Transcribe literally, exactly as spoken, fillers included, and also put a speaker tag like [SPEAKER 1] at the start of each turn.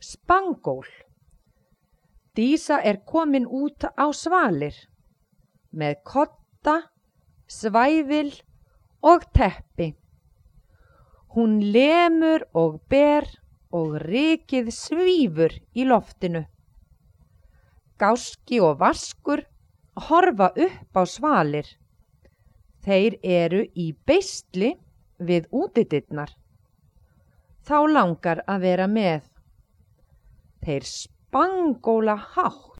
[SPEAKER 1] Spangól. Dísa er komin út á svalir með kodda, svæfil og teppi. Hún lemur og ber og rykið svífur í loftinu. Gáski og Vaskur horfa upp á svalir. Þeir eru í beisli við útidyrnar. Þá langar að vera með. Þeir spangóla hátt.